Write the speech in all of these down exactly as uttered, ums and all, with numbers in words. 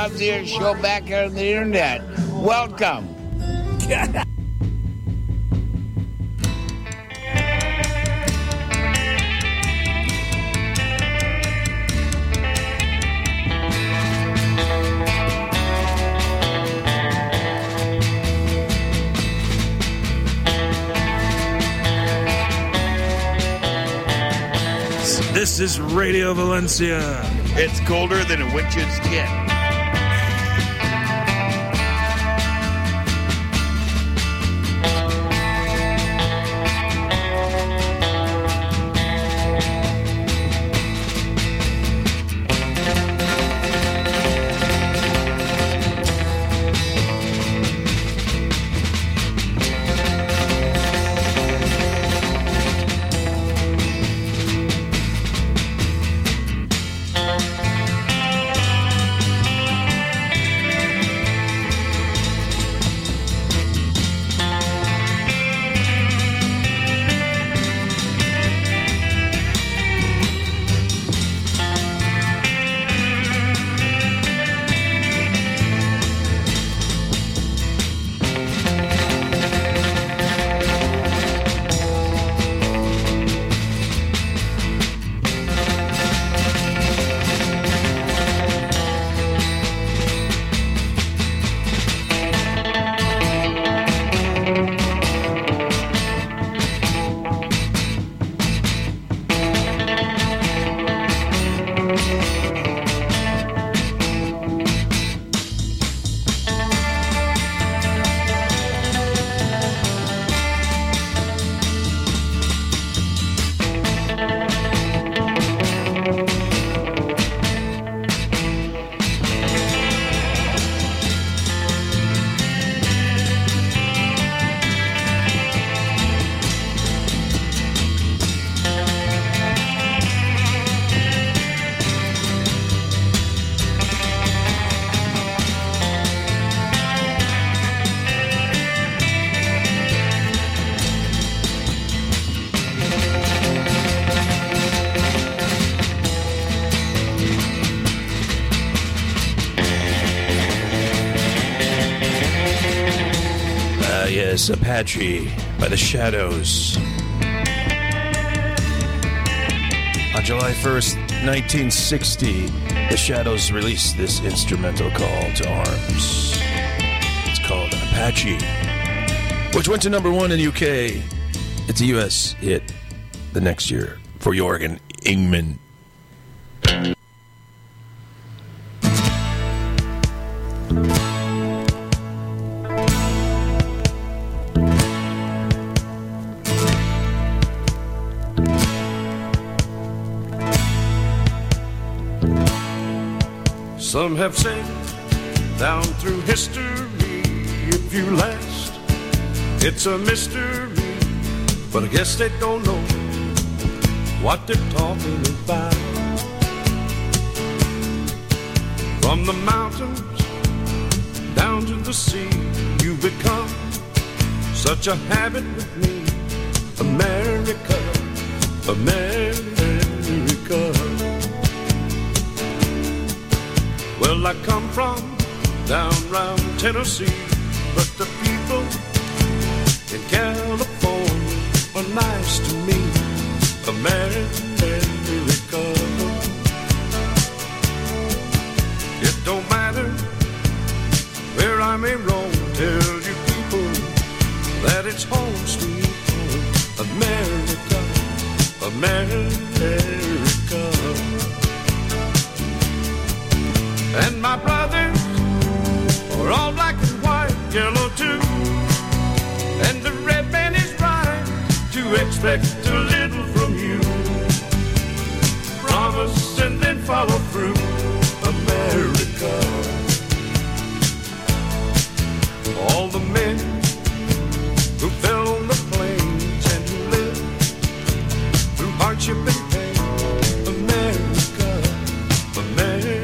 Fauci show back on the internet. Welcome. This is Radio Valencia. It's colder than a witch's skin. Apache by The Shadows. On July first, nineteen sixty, The Shadows released this instrumental call to arms. It's called Apache, which went to number one in the U K. It's a U S hit the next year for Jorgen Ingman. Some have said down through history, if you last, it's a mystery. But I guess they don't know what they're talking about. From the mountains down to the sea, you become such a habit with me. America, America. Well, I come from down round Tennessee, but the people in California are nice to me. America. It don't matter where I may roam, tell you people that it's home sweet home. America, America. And my brothers are all black and white, yellow too. And the red man is right to expect a little from you. Promise and then follow through. America. All the men who fell on the plains and who lived through hardship and pain. America, America.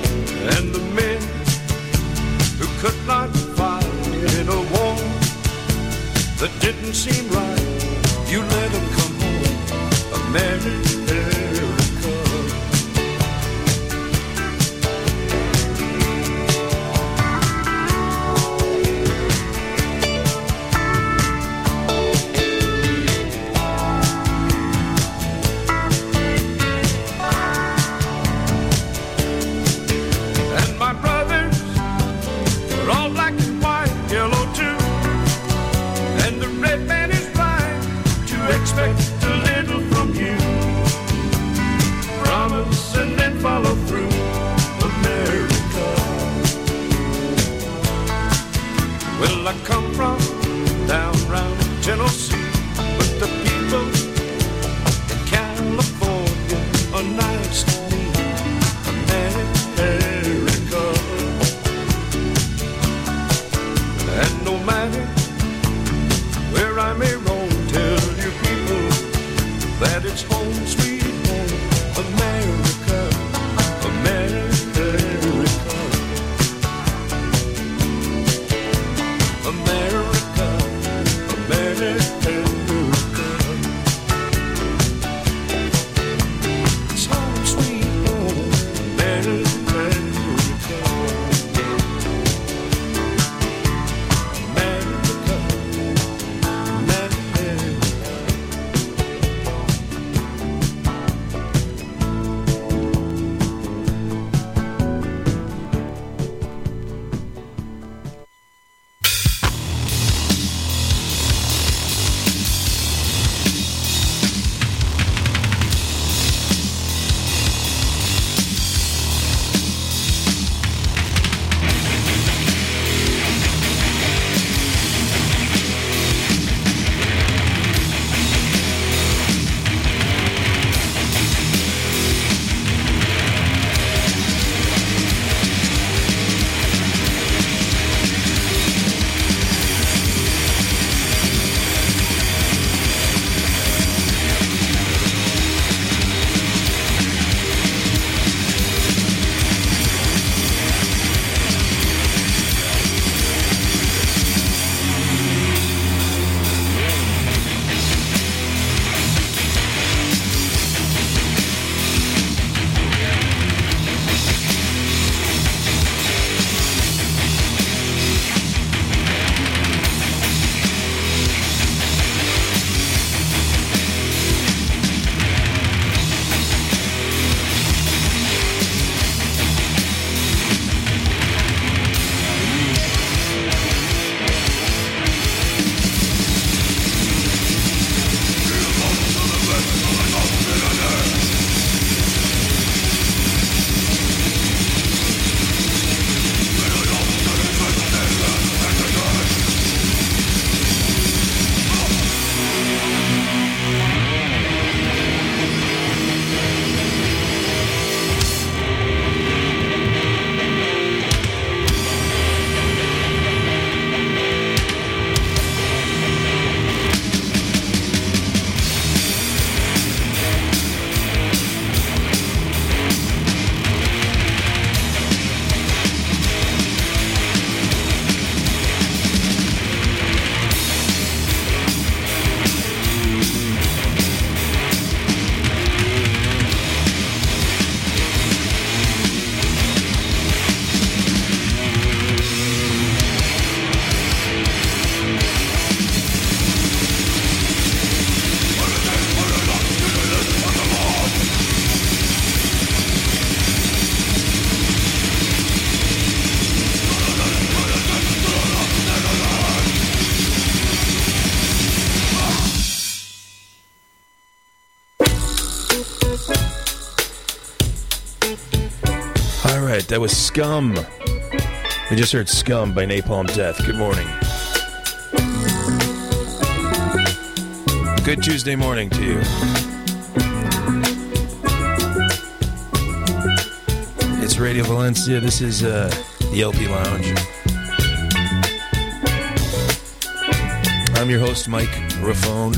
And the men who could not fight in a war belongs to me, America. And no matter where I may roam, tell you people that it's home sweet home, America, America, America, America. It's home sweet home, America, America, America. All right, that was Scum. We just heard Scum by Napalm Death. Good morning. Good Tuesday morning to you. It's Radio Valencia. This is uh, the L P Lounge. I'm your host, Mike Raffone.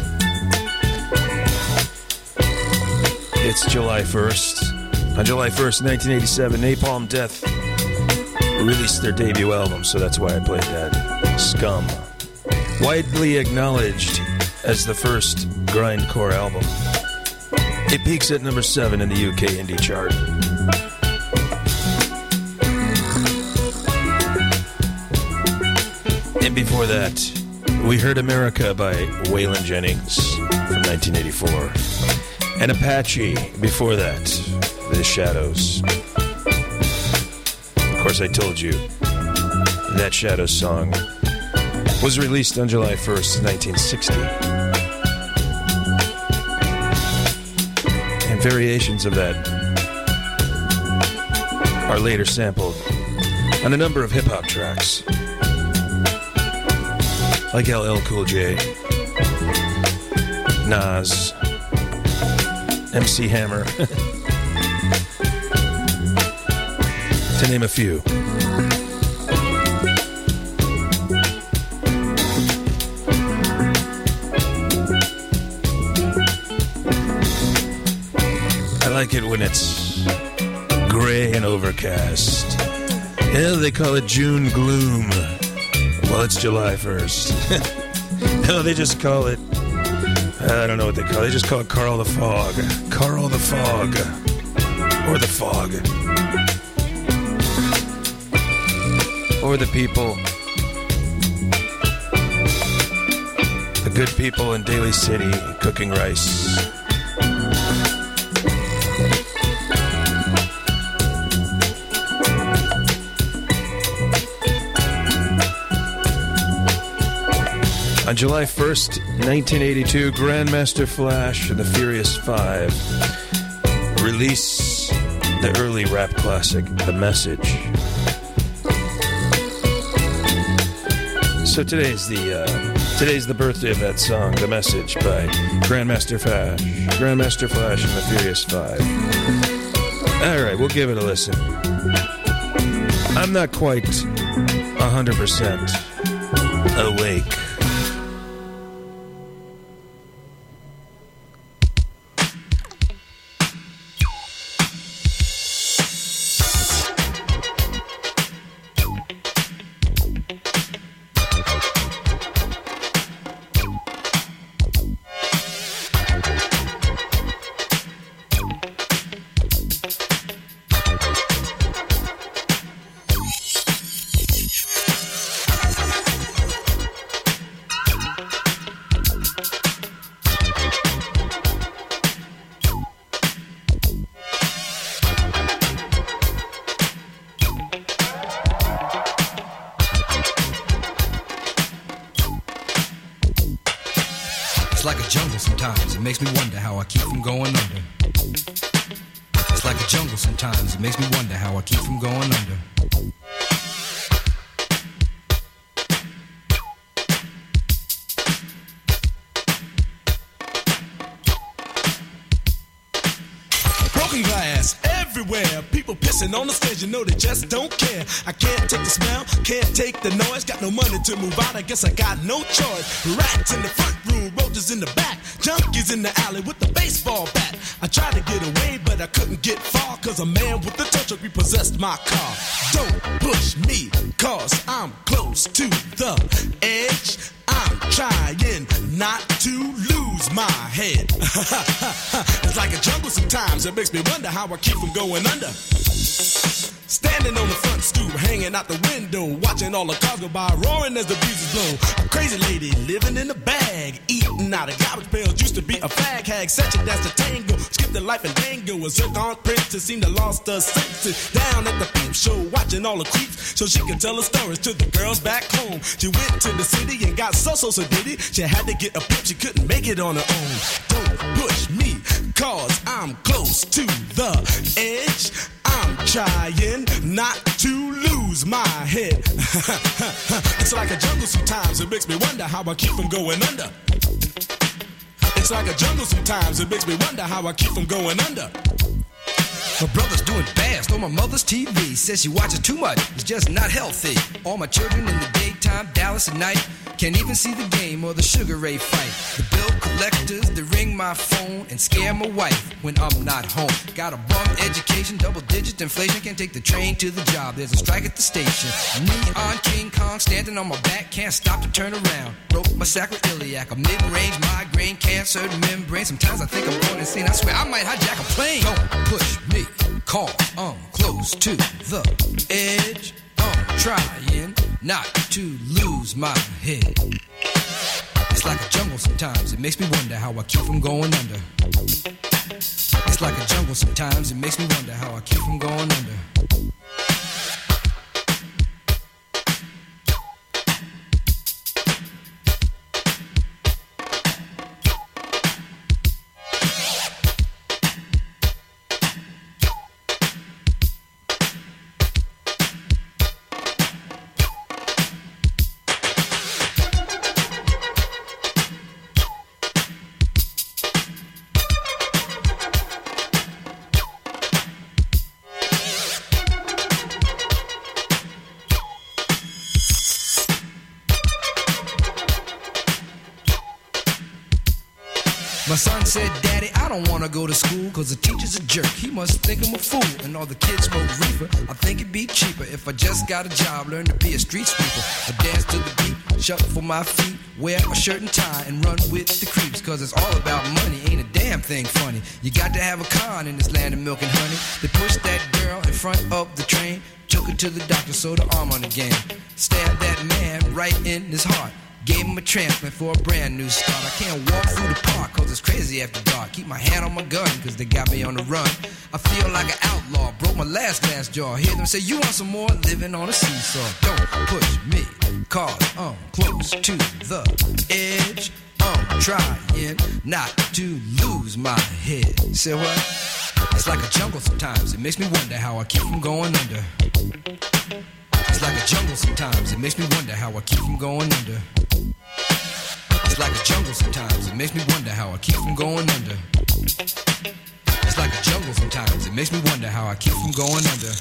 It's July first. On July first, nineteen eighty-seven, Napalm Death released their debut album, so that's why I played that. Scum. Widely acknowledged as the first grindcore album. It peaks at number seven in the U K indie chart. And before that, we heard America by Waylon Jennings from nineteen eighty-four. And Apache before that, The Shadows. Of course, I told you that Shadows song was released on July first, nineteen sixty. And variations of that are later sampled on a number of hip-hop tracks, like L L Cool J, Nas, M C Hammer, to name a few. I like it when it's gray and overcast. Yeah, they call it June gloom. Well, it's July first. No, they just call it, I don't know what they call it. They just call it Carl the Fog. Carl the Fog. Or the Fog. Or the people. The good people in Daly City cooking rice. On July first, nineteen eighty-two, Grandmaster Flash and the Furious Five release the early rap classic, The Message. So today's the uh, today's the birthday of that song, The Message, by Grandmaster Flash, Grandmaster Flash and the Furious Five. All right, we'll give it a listen. I'm not quite one hundred percent awake. It's like a jungle sometimes, it makes me wonder how I keep from going under. It's like a jungle sometimes, it makes me wonder how I keep from going under. Broken glass everywhere, people pissing on the stage, you know they just don't care. I can't take the smell, can't take the noise, got no money to move out, I guess I got no choice. Rats in the front room, roaches in the back, junkies in the alley with the baseball bat. I tried to get away, but I couldn't get far, cause a man with a tow truck repossessed my car. Don't push me, cause I'm close to the edge. I'm trying not to lose my head. It's like a jungle sometimes, it makes me wonder how I keep from going under. Standing on the front stoop, hanging out the window, watching all the cars go by, roaring as the breezes blow. A crazy lady living in a bag, eating out of garbage pails, used to be a fag hag, such a dance to tango, skipped the life and dango. A zircon princess seemed to lost her senses, down at the peep show, watching all the creeps, so she could tell her stories to the girls back home. She went to the city and got so so so did it. She had to get a pimp, she couldn't make it on her own. Don't push me, cause I'm close to the edge. I'm trying not to lose my head. It's like a jungle sometimes, it makes me wonder how I keep from going under. It's like a jungle sometimes, it makes me wonder how I keep from going under. My brother's doing fast on my mother's T V. Says she watches too much, it's just not healthy. All my children in the daytime, Dallas at night. Can't even see the game or the Sugar Ray fight. The bill collectors, they ring my phone and scare my wife when I'm not home. Got a bum education, double digit inflation. Can't take the train to the job, there's a strike at the station. Neon King Kong standing on my back, can't stop to turn around. Broke my sacroiliac, a mid-range migraine, cancer membrane. Sometimes I think I'm going insane, I swear I might hijack a plane. Don't push me, cause I'm close to the edge. I'm trying not to lose my head. It's like a jungle sometimes, it makes me wonder how I keep from going under. It's like a jungle sometimes, it makes me wonder how I keep from going under. said, Daddy, I don't wanna go to school, cause the teacher's a jerk. He must think I'm a fool, and all the kids smoke reefer. I think it'd be cheaper if I just got a job, learn to be a street sweeper. I dance to the beat, shuffle my feet, wear a shirt and tie, and run with the creeps, cause it's all about money, ain't a damn thing funny. You got to have a con in this land of milk and honey. They pushed that girl in front of the train, took her to the doctor, sewed her arm on again. Stabbed that man right in his heart, gave him a transplant for a brand new start. I can't walk through the park cause it's crazy after dark. Keep my hand on my gun cause they got me on the run. I feel like an outlaw, broke my last glass jaw. Hear them say, you want some more? Living on a seesaw. Don't push me cause I'm close to the edge. I'm trying not to lose my head. Say what? It's like a jungle sometimes. It makes me wonder how I keep from going under. It's like a jungle sometimes. It makes me wonder how I keep from going under. It's like a jungle sometimes. It makes me wonder how I keep from going under. It's like a jungle sometimes. It makes me wonder how I keep from going under.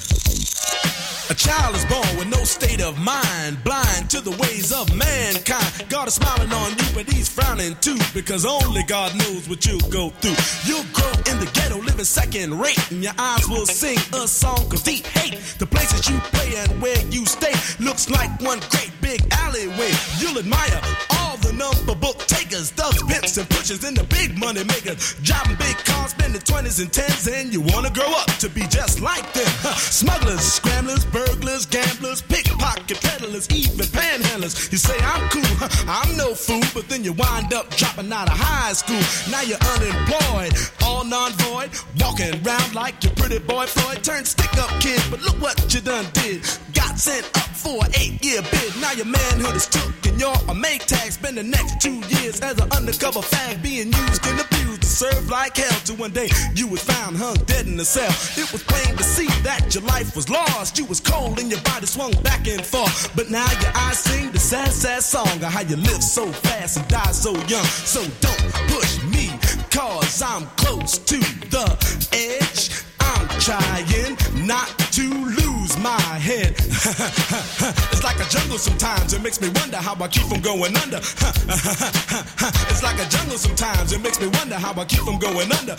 A child is born with no state of mind, blind to the ways of mankind. God is smiling on you, but he's frowning too, because only God knows what you'll go through. You'll grow in the ghetto, living second rate, and your eyes will sing a song of deep hate. The places you play and where you stay looks like one great big alleyway. You'll admire all the number book takers, thugs, pimps, and pushers, and the big money makers, driving big cars, spending twenties and tens, and you wanna grow up to be just like them. Huh. Smugglers, scramblers, burglars, gamblers, pickpocket peddlers, even panhandlers. You say I'm cool, huh, I'm no fool, but then you wind up dropping out of high school. Now you're unemployed, all non-void, walking around like your pretty boy Floyd. Turned stick-up kid, but look what you done did. Got sent up for an eight-year bid. Now your manhood is took and you're a make tag. Spend the next two years as an undercover fag, being used and abused to serve like hell. Till one day you was found hung dead in a cell. It was plain to see that your life was lost. You was cold and your body swung back and forth, but now your eyes sing the sad, sad song of how you live so fast and die so young. So don't push me, cause I'm close to the edge. I'm trying not to lose my head. It's like a jungle sometimes. It makes me wonder how I keep from going under. It's like a jungle sometimes. It makes me wonder how I keep from going under.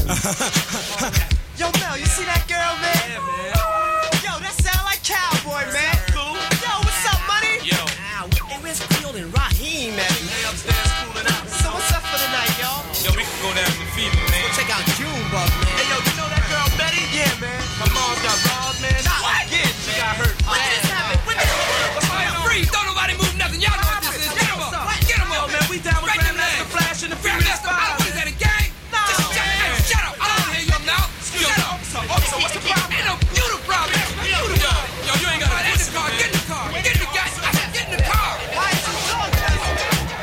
Yo, Mel, you see that girl, man? Yeah, man. Yo, that sound like Cowboy, man. Cool. Yo, what's up, money? Yo. Ow, hey, where's Field and Raheem, man? They upstairs cooling out. So what's up for the night, y'all? Yo, we can go down to the fever, man. Check out Junebug, man. Hey, yo, you know that girl Betty? Yeah, man. My mom's got robbed, man. What? Yeah, she got hurt. What just happened? What just happened? Freeze! Don't nobody move nothing. Y'all know what this is. Get him up. Get him up. Yo, man, we down with Right in the Grandmaster leg. Flash and the Grandmaster, Furious Five. what is that, a gang? No. Just shut, hey, shut up. I don't hear your mouth. Shut up. Officer, what's the problem? Ain't no you the problem. You the Yo, yo, you ain't gotta Get in the car. Get in the car. Get in the car. I said, get in the car. Why is you talking that way?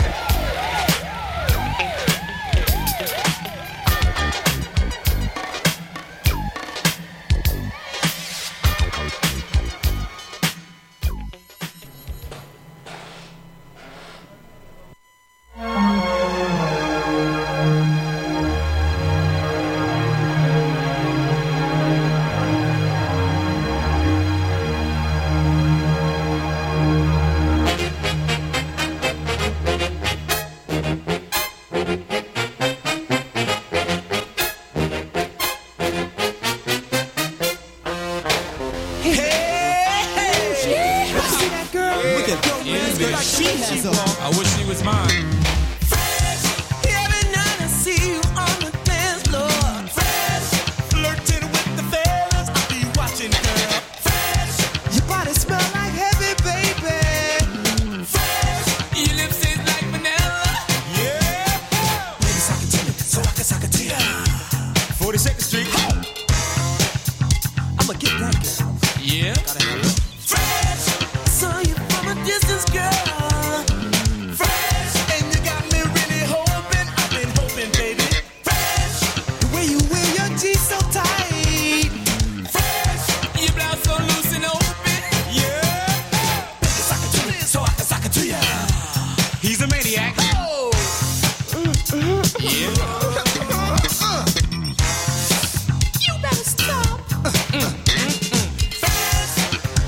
I wish she was mine. Every night I see you on the dance floor. Fresh, flirting with the fellas. I be watching, girl. Fresh, your body smell like heavy, baby. Fresh, Your lips taste like vanilla. yeah. Baby, suck it to me, so I can suck it to you. forty-second Street. I'ma get that girl. Yeah. Fresh, I saw you from a distance, girl. Fresh, and you got me really hoping. I've been hoping, baby. Fresh, the way you wear your jeans so tight. Fresh, Your blouse so loose and open. yeah. Baby, suck it to me, so I can suck it to you. He's a maniac. Oh. Yeah. You better stop. Fresh,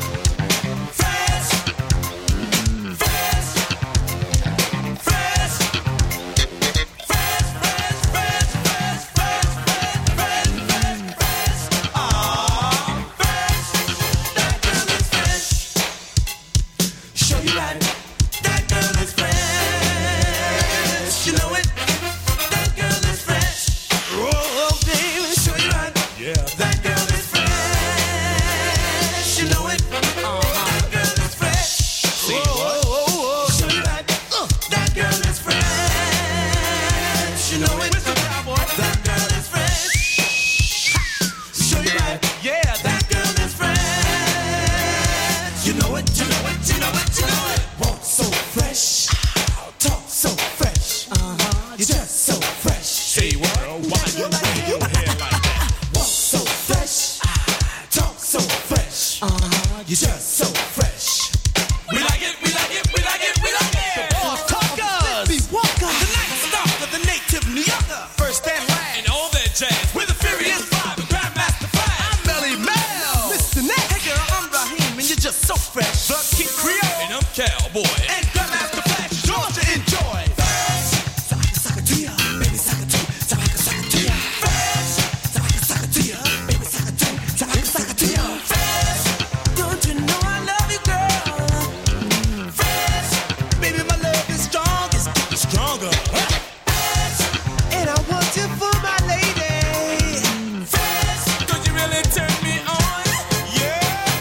fresh. Uh-huh, you're just so fresh. We like it, we like it, we like it, we like it. The boss talkers, the walker, the night stalker, the native New Yorker, first and last, and all that jazz with a furious vibe, the Grandmaster Flash. I'm Melly Mel, Mister Nat. Hey girl, I'm Raheem, and you're just so fresh. The King Creole, and I'm Cowboy, and Grandmaster Flash is yours to enjoy. Fresh, Sabaka Saka to ya, baby Saka to, Sabaka Saka to ya. Fresh, Sabaka Saka to ya, baby Saka to, Sabaka Saka to ya. Fresh, don't you know I love you, girl? Fresh, baby my love is strong, it's getting stronger. Fresh, and I want you for my lady. Fresh, don't you really turn me on? yeah.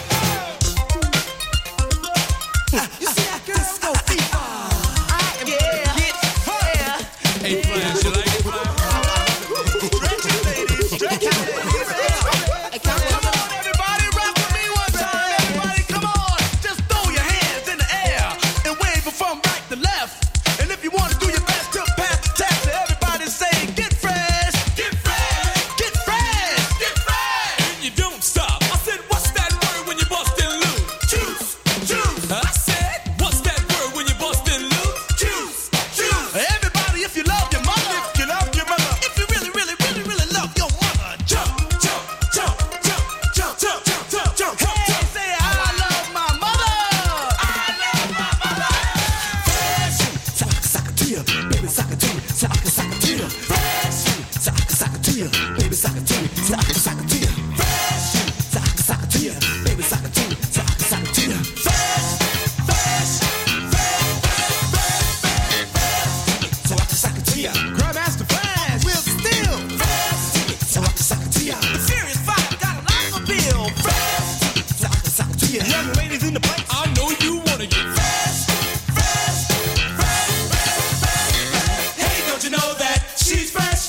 You see that girl? Disco fever. I am yeah. Get fire. Hey, Flash, you like it, Flash? Stretch it, ladies. Stretch it, ladies. Come on, everybody, rock with me one time. Everybody, come on. Just throw your hands in the air and wave it from right to left. And if you want to do your best to pass the test, everybody say, get fresh, Get fresh, get fresh, get fresh, and you don't stop. I said, what's that word when you bustin' loose? juice, juice, I said, what's that word when you bustin' loose? juice, juice. Everybody, if you love your mother, if you love your mother, if you really, really, really, really love your mother, jump, jump, jump, jump, jump, jump, jump, jump, jump. Hey, say, I love my mother. I love my mother. Fresh, Sabaka Saka to ya, baby Saka to ya, Sabaka Saka to ya. Fresh, Sabaka Saka to ya, baby Saka to ya, Sabaka Saka to ya. Fresh, Sabaka Saka to ya, baby Saka to ya, Sabaka Saka to ya. Fresh, fresh, fresh, fresh, fresh, Sabaka Saka to ya. Grandmaster Flash, Will Steele. Fresh, Sabaka Saka to ya. The Furious Five got a lot of appeal. Fresh, Sabaka Saka to ya. Young ladies in the place. I know you wanna get fresh. Fresh, fresh, fresh, fresh, fresh, fresh. Hey, don't you know that she's fresh?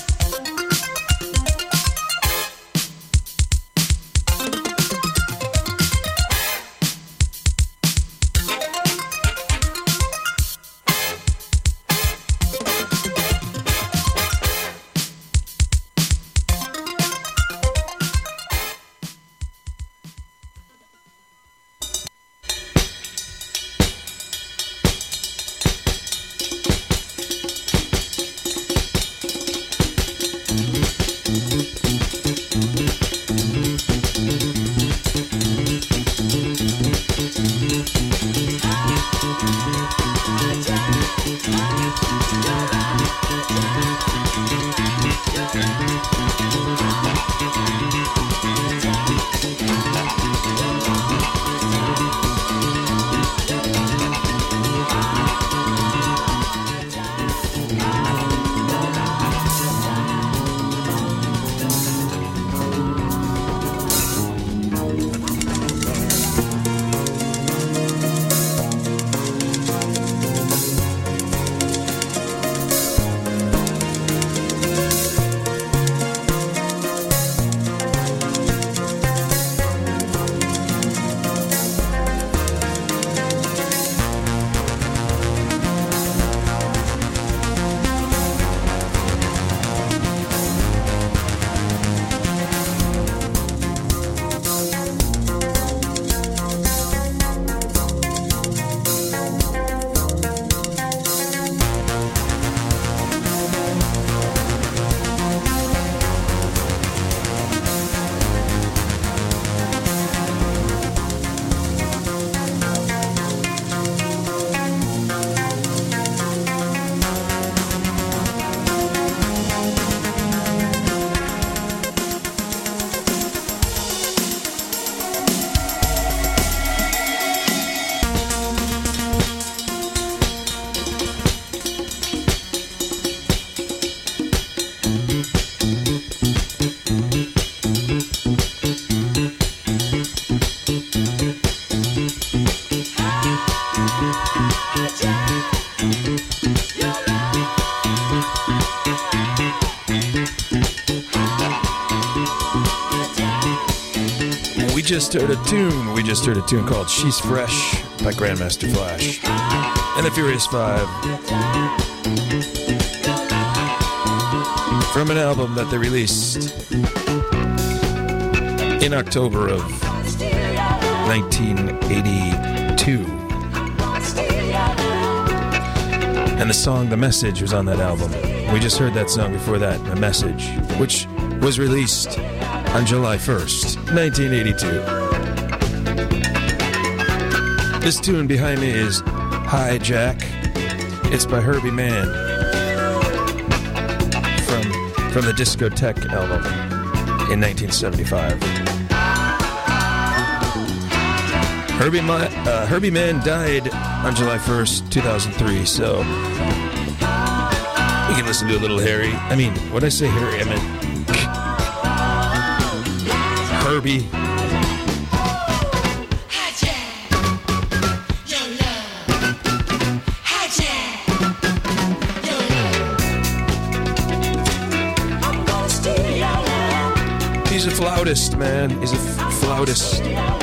just heard a tune. We just heard a tune called She's Fresh by Grandmaster Flash and the Furious Five. From an album that they released in October of nineteen eighty-two. And the song The Message was on that album. We just heard that song before that, The Message, which was released on July first, nineteen eighty-two. This tune behind me is Hi Jack. It's by Herbie Mann from, from the Discotheque album in nineteen seventy-five. Herbie, Ma- uh, Herbie Mann died on July first, two thousand three, so we can listen to a little Harry. I mean, when I say Harry, I meant Herbie. He's a flautist, man. He's a f- flautist.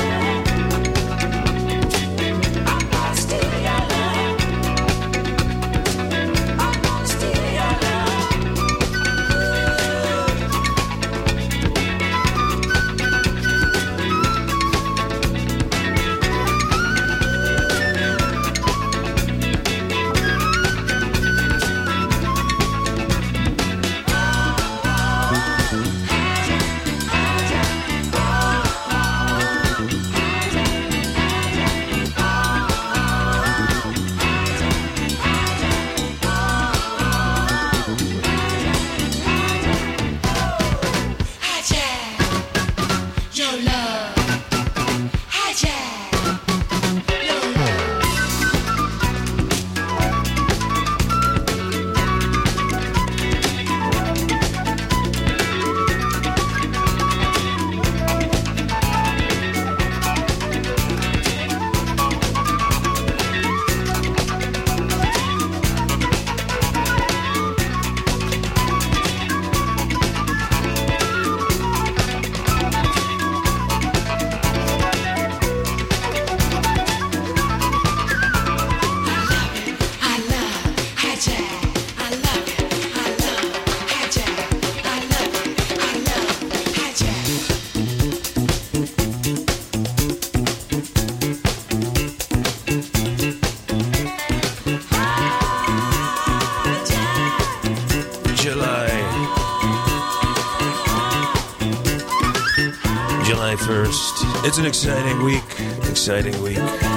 first. It's an exciting week. Exciting week.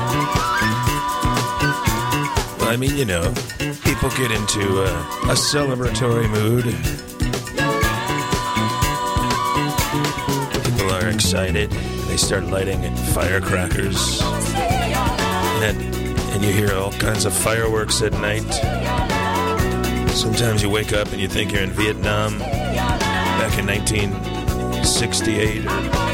I mean, you know, people get into a, a celebratory mood. People are excited. They start lighting firecrackers. And, and you hear all kinds of fireworks at night. Sometimes you wake up and you think you're in Vietnam back in nineteen sixty-eight.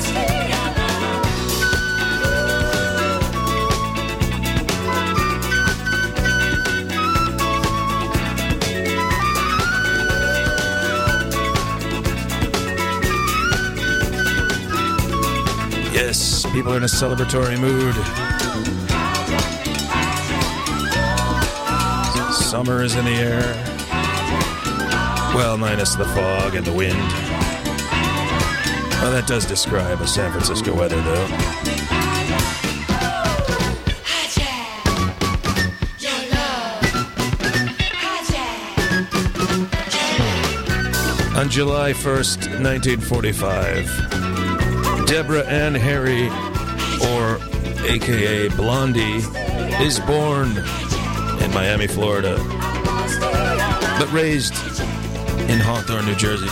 Yes, people are in a celebratory mood. Summer is in the air. Well, minus the fog and the wind. Well, that does describe a San Francisco weather, though. On July first, nineteen forty-five, Deborah Ann Harry, or A K A Blondie, is born in Miami, Florida, but raised in Hawthorne, New Jersey.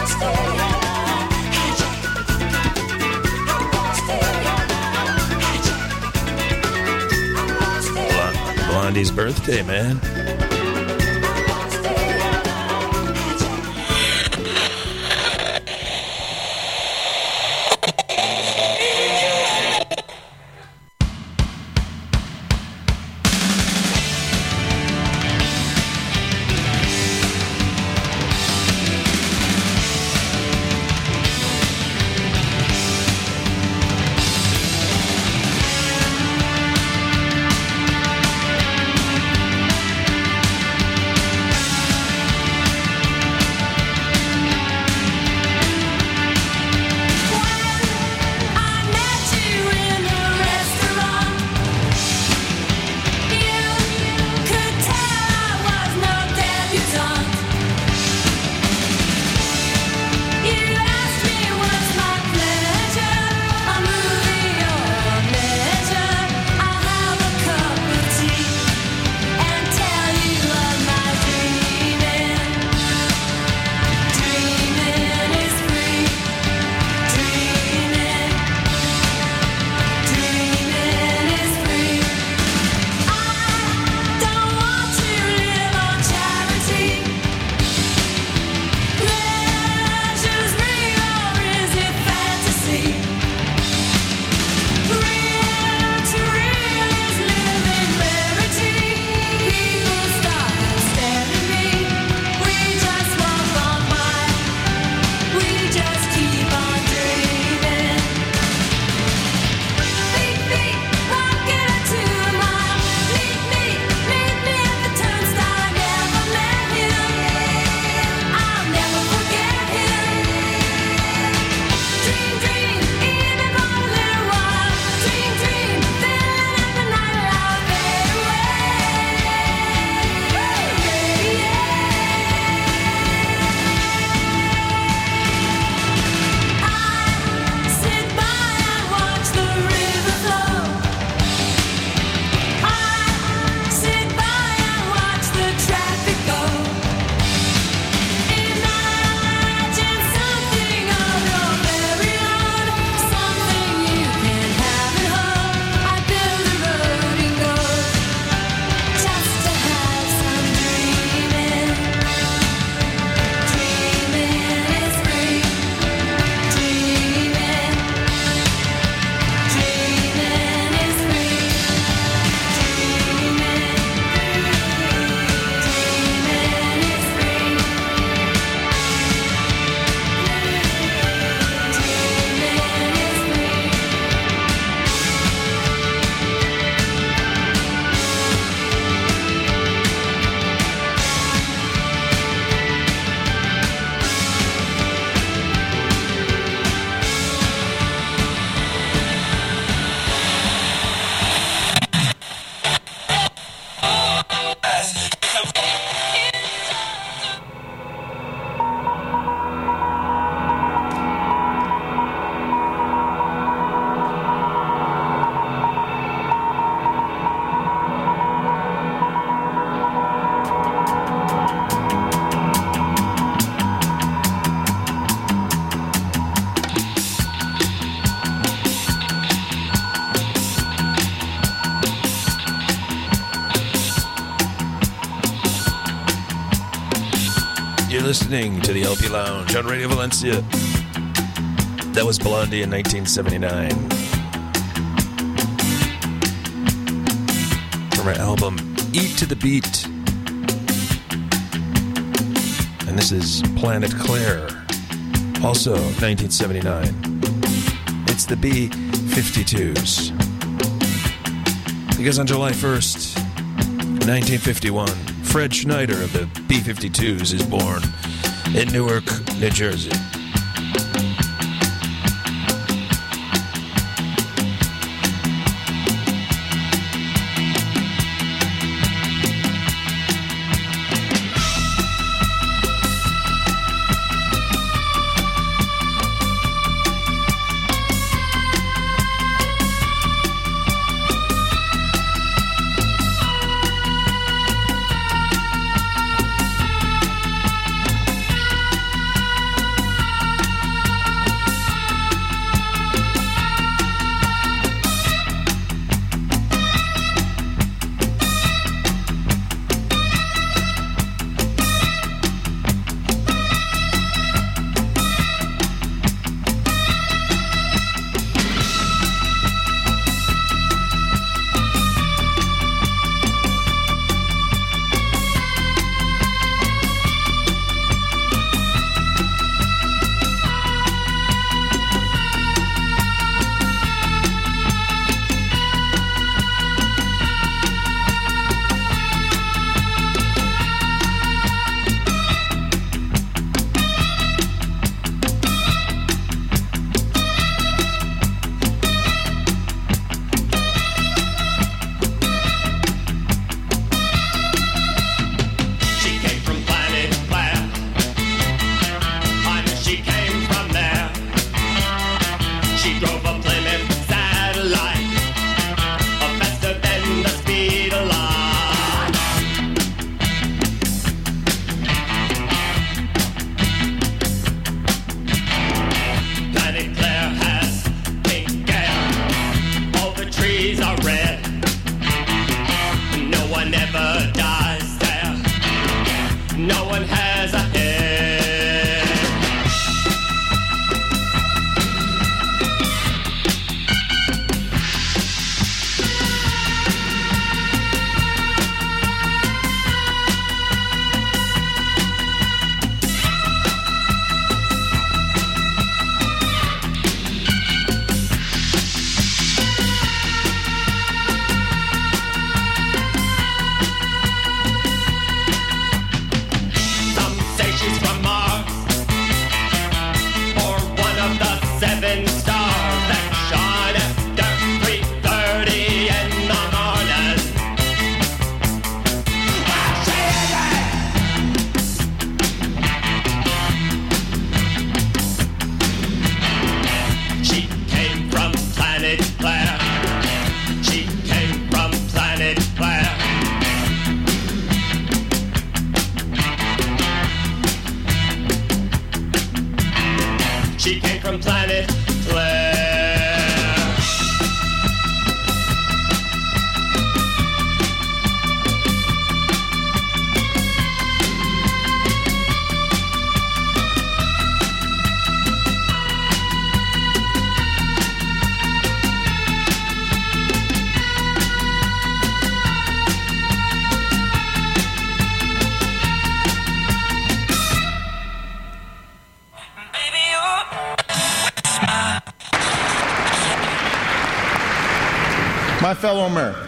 Bl- Blondie's birthday, man. listening to the L P Lounge on Radio Valencia. That was Blondie in nineteen seventy-nine. From her album Eat to the Beat. And this is Planet Claire, also nineteen seventy-nine. It's the B fifty-twos. Because on July first, nineteen fifty-one, Fred Schneider of the B fifty-twos is born in Newark, New Jersey. My fellow Americans,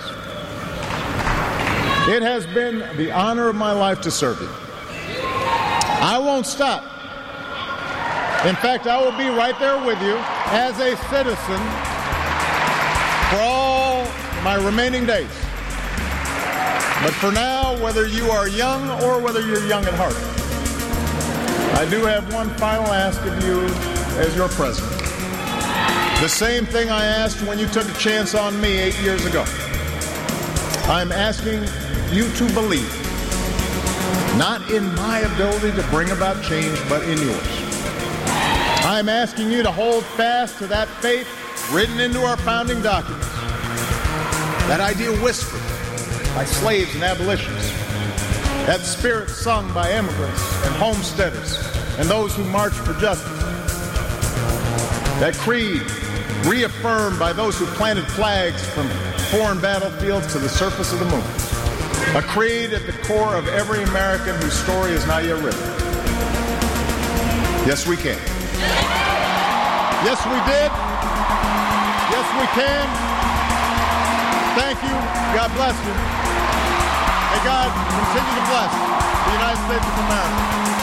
it has been the honor of my life to serve you. I won't stop. In fact, I will be right there with you as a citizen for all my remaining days. But for now, whether you are young or whether you're young at heart, I do have one final ask of you as your president. The same thing I asked when you took a chance on me eight years ago. I'm asking you to believe, not in my ability to bring about change, but in yours. I'm asking you to hold fast to that faith written into our founding documents, that idea whispered by slaves and abolitionists, that spirit sung by immigrants and homesteaders and those who march for justice, that creed reaffirmed by those who planted flags from foreign battlefields to the surface of the moon, a creed at the core of every American whose story is not yet written. Yes, we can. Yes, we did. Yes, we can. Thank you. God bless you. May God continue to bless the United States of America.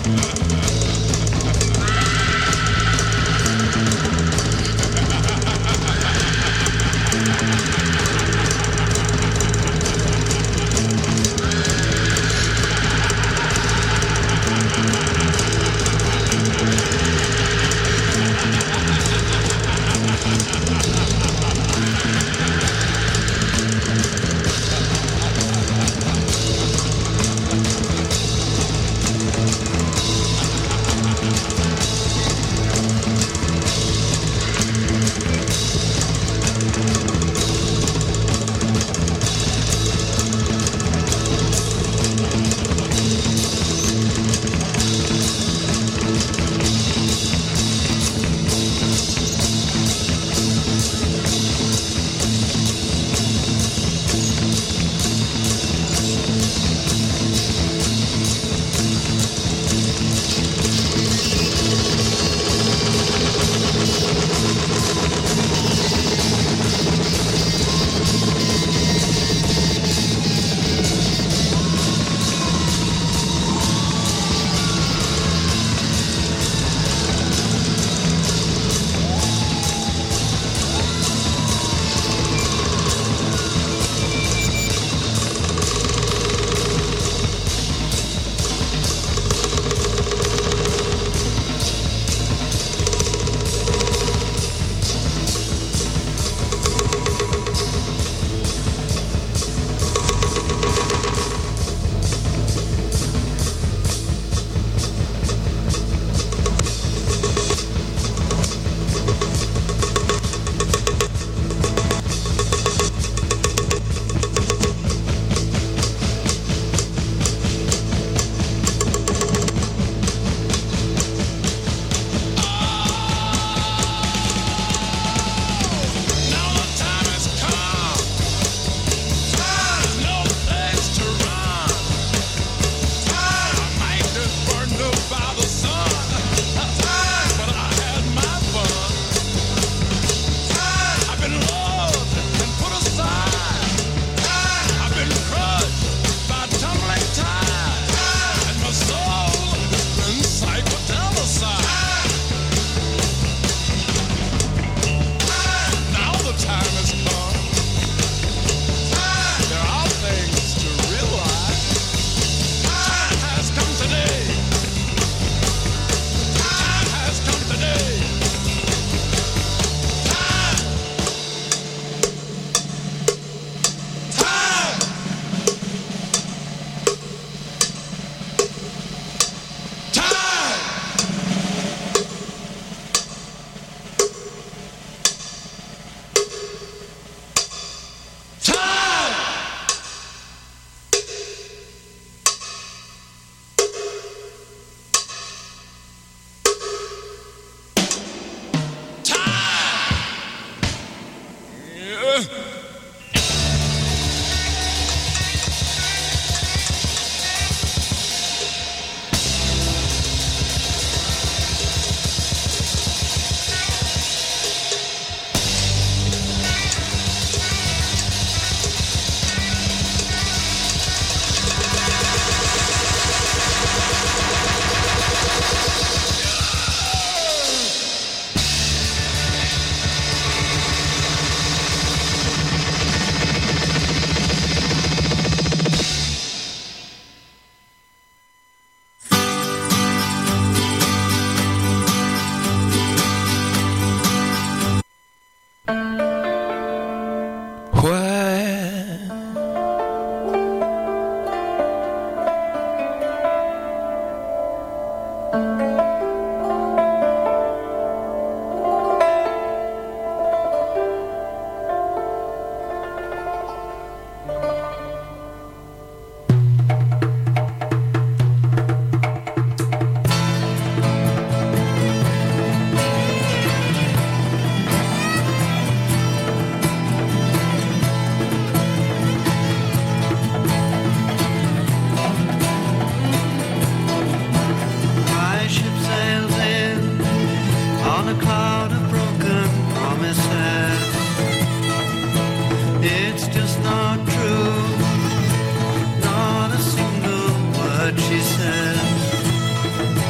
she said.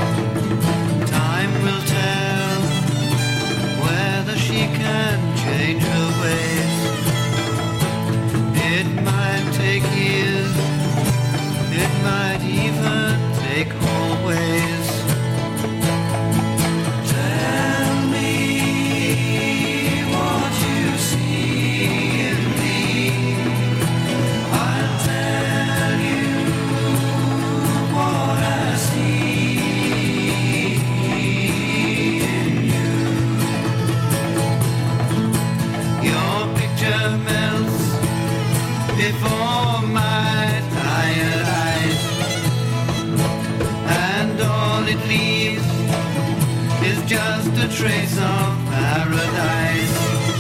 leaves is just a trace of paradise.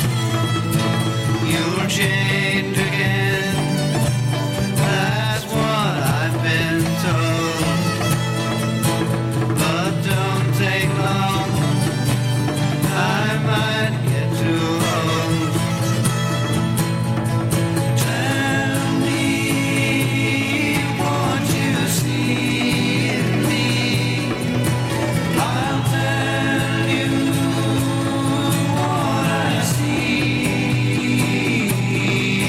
You'll change again, that's what I've been told. But don't take long, I might get too old. Tell me what you see in me, I'll tell you what I see.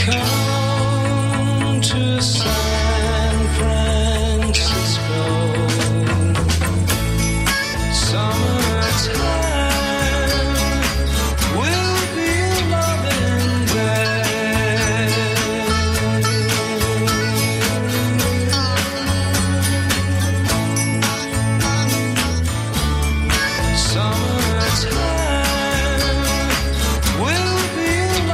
come.